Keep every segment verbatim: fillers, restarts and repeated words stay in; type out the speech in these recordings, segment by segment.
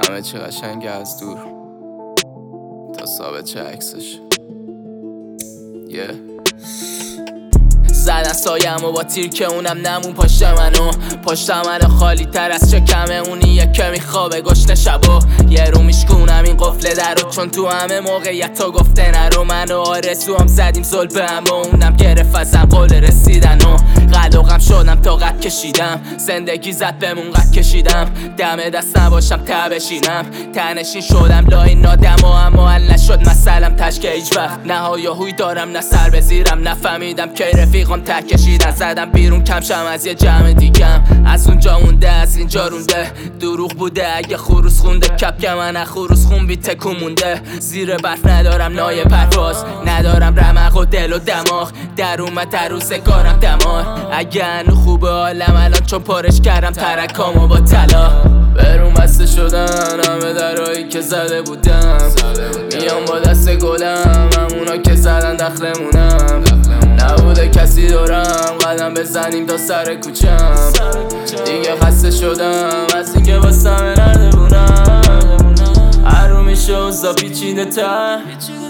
همه چی قشنگه از دور تا ثابت چه عکسش. yeah. زدن سایم و با تیر که اونم نمون پشت منو پشت منو خالی تر از چه کمه اونیه که میخوابه گشنه شبو یه رو میشکونم این قفل درو چون تو همه موقعیت تا گفته نرو من و آرزو هم زدیم زل به هم و اونم گرفت ازم قول رسیدن و قلقم شدم تا قد کشیدم زندگی زد بمون قد کشیدم دم دست نباشم ته بشینم تنشین شدم لای نادم و اما حل نشد مسئلم تشکه هیچ وقت نه هایاهوی دارم نه سر بزیرم نفهمیدم که رفیقم ته کشیدن زدم بیرون کمشم از یه جمع دیگم از اونجا مونده از اینجا رونده دروغ بوده اگه خروس خونده کپک من خروس خون بی تکون مونده زیر برف ندارم نای پرواز ندارم رمق و دل و دماغ در اومد در روزگارم دمار اگه هنو خوبه حالم الان چون پارش کردم ترکامو با طلا برون بسته شدن همه درایی که زده بودم میام با دست گلم همونا که زدن دخلمونم نبوده کسی دارم قدم بزنیم تا سر کوچم دیگه خسته شدم از این که باستم نرده بونم هر رو میشه اوزا پیچیده تر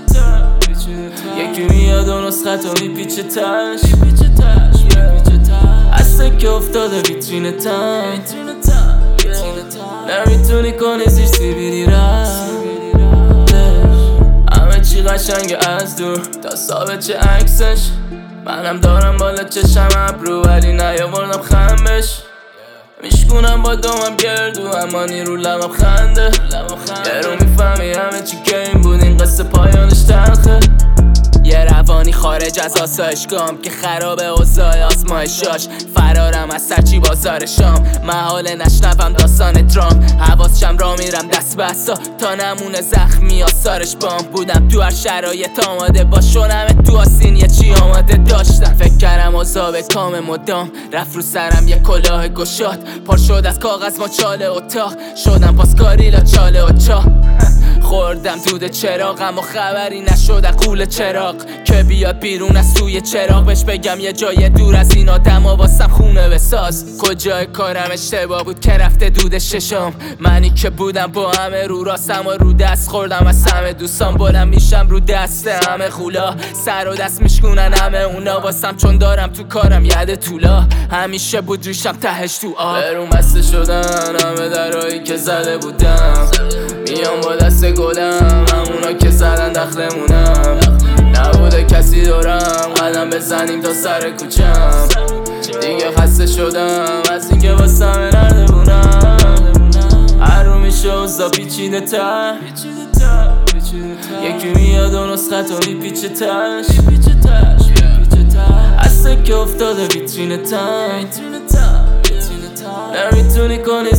یکی میاد و نسخت و میپیچه تش از که افتاده ویترینه تن نمیتونی کنی زیر سیبیلی رفت همه چی قشنگه از دور تا ثابت چه عکسش منم دارم بالا چشم ابرو ولی نیاوردم خمش میشکونم با دومم گردو اما نیرو لبم خنده یه رو میفهمی همه چی که این بود این قصه پایانش تلخه یه روانی خارج از آسایشگاهم که خراب اوضاع آزمایشاش فرارم از سرچی بازار شام محال نشنوم داستان درام حواسشم را میرم دست بستا تا نمونه زخمی آثارش بام بودم تو هر شرایط آماده با شونم تو آسین یه چی آماده داشتم فکر کردم اوضاع به کام مدام رفت رو سرم یه کلاه گشاد پر شد از کاغذ ما چاله اتاق شدم پاسکاری لا چاله و چا خوردم دود چراغم و خبری نشد قول چراغ که بیاد بیرون از توی چراغ بهش بگم یه جای دور از این آدم ها واسم خونه بساز کجای کارم اشتباه بود که رفته دود ششم منی که بودم با همه رو راستم و رو دست خوردم از همه دوستان بلند میشم رو دست همه خولا سر و دست میشکونن همه اونا واسم چون دارم تو کارم ید طولا همیشه بود ریشم تهش تو آب برون بسته شدن همه درایی که زده بودم میام با دست گلم همونا که زدن دخلمونم نبوده کسی دارم قدم بزنیم تا سر کوچم دیگه خسته شدم از این که باستم نرده بونم هر رو میشه اوزا پیچیده تر یکی میاد و نسخت و میپیچه تش از که افتاده ویترینه تن نمیتونی کنی